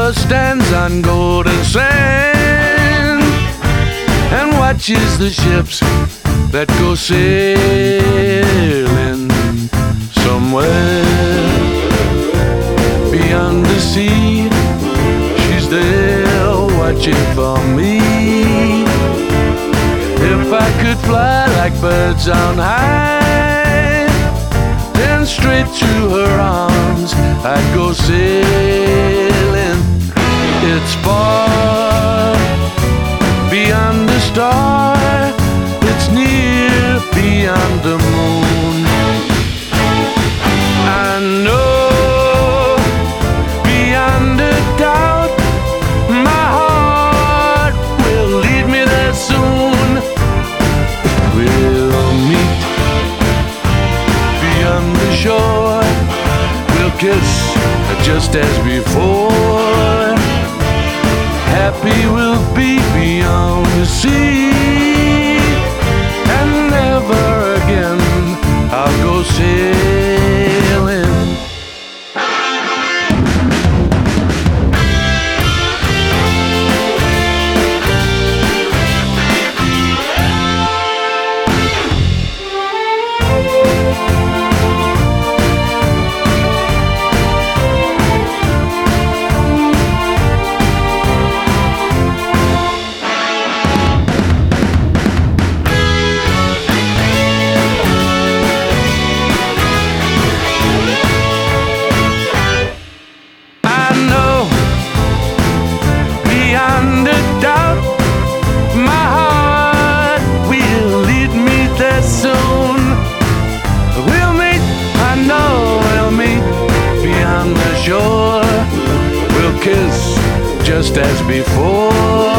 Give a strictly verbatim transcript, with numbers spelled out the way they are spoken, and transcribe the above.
lover stands on golden sand and watches the ships that go sailing somewhere beyond the sea. She's there watching for me. If I could fly like birds on high, then straight to her arms I'd go sailing. It's far beyond the star, it's near beyond the moon. I know beyond a doubt my heart will lead me there soon. We'll meet beyond the shore, we'll kiss just as before. Happy we'll be beyond the sea, and never again I'll go sailing. Sure, we'll kiss just as before.